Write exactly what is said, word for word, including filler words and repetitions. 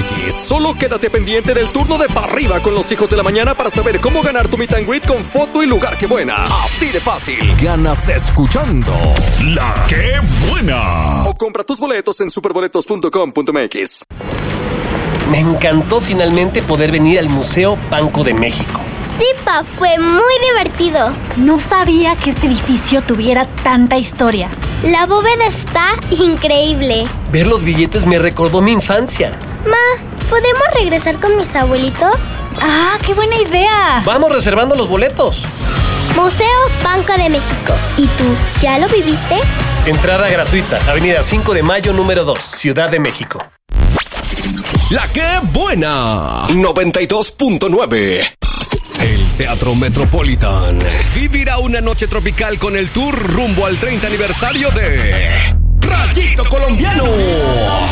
X. Solo quédate pendiente del turno de Pa' Arriba con los hijos de la mañana para saber cómo ganar tu meet and greet con foto y lugar que buena. Así de fácil. Ganas escuchando La Que Buena. O compra tus boletos en superboletos punto com punto m x. Me encantó finalmente poder venir al Museo Banco de México. Sí, Pa, fue muy divertido. No sabía que este edificio tuviera tanta historia. La bóveda está increíble. Ver los billetes me recordó mi infancia. Ma, ¿podemos regresar con mis abuelitos? ¡Ah, qué buena idea! Vamos reservando los boletos. Museo Banco de México. ¿Y tú, ya lo viviste? Entrada gratuita, Avenida cinco de Mayo, número dos, Ciudad de México. La Que Buena noventa y dos punto nueve. El Teatro Metropolitan vivirá una noche tropical con el tour rumbo al treinta aniversario de Rayito Colombiano.